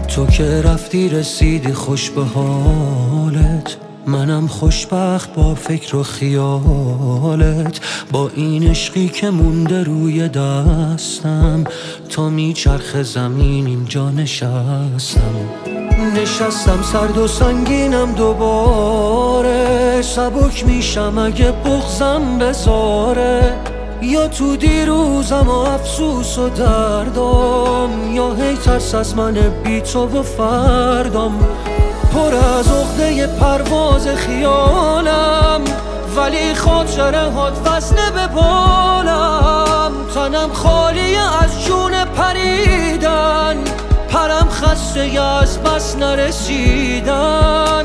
تو که رفتی رسیدی خوش به حالت، منم خوشبخت با فکر و خیالت. با این عشقی که مونده روی دستم، تا میچرخ زمین اینجا نشستم. سرد و سنگینم دوباره، سبک میشم اگه بغضم بذاره. یا تو دیروزم و افسوس و دردم، یا هی ترس از من بی تو و فردم. پر از عقده پرواز خیالم، ولی خاطره هات وزنه به بالم. تنم خالی از جون پریدن، پرم خسته از بس نرسیدن.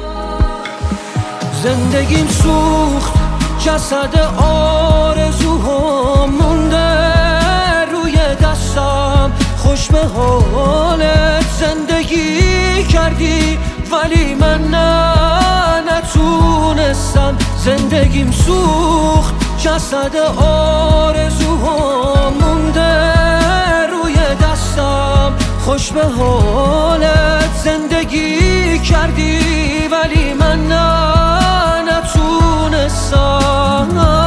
زندگیم سوخت، جسد آرزوها مونده روی دستم. خوش به حالت زندگی کردی، ولی من نتونستم. زندگیم سوخت، جسد آرزوها مونده روی دستم. خوش به حالت زندگی کردی، ولی من نتونستم.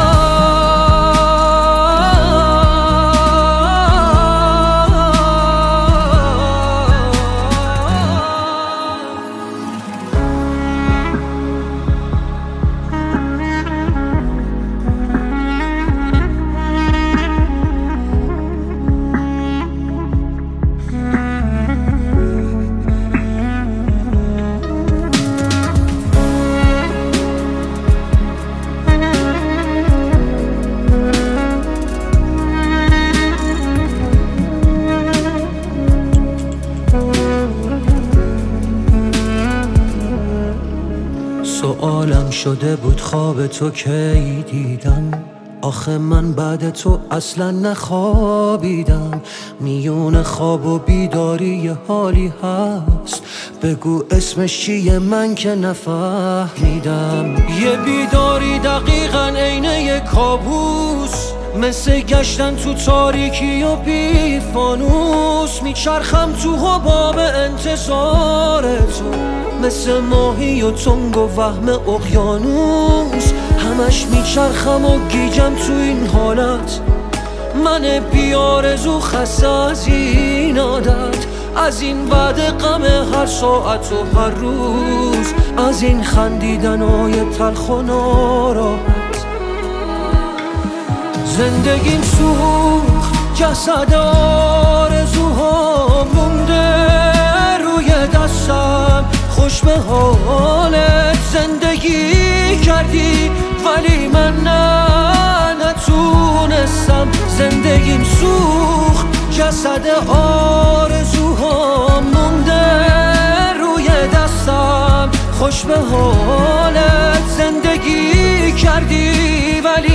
سوالم شده بود خواب تو کی دیدم، آخه من بعد تو اصلا نخوابیدم. میون خواب و بیداری یه حالی هست، بگو اسمش چیه من که نفهمیدم. یه بیداری دقیقاً عین یه کابوس، مثل گشتن تو تاریکی و بی فانوس. میچرخم تو حباب انتظار تو، مثل ماهی و تنگ و وهم اقیانوس. همش میچرخم و گیجم تو این حالت، من بی آرزو خسته از این عادت. از این وعده غم هر ساعت و هر روز، از این خندیدنای تلخ و ناراحت. زندگیم سوخت، جسد آرزوها مونده روی دستم. خوش به حالت زندگی کردی، ولی من نتونستم. زندگیم سوخت، جسد آرزوها مونده روی دستم. خوش به حالت زندگی کردی، ولی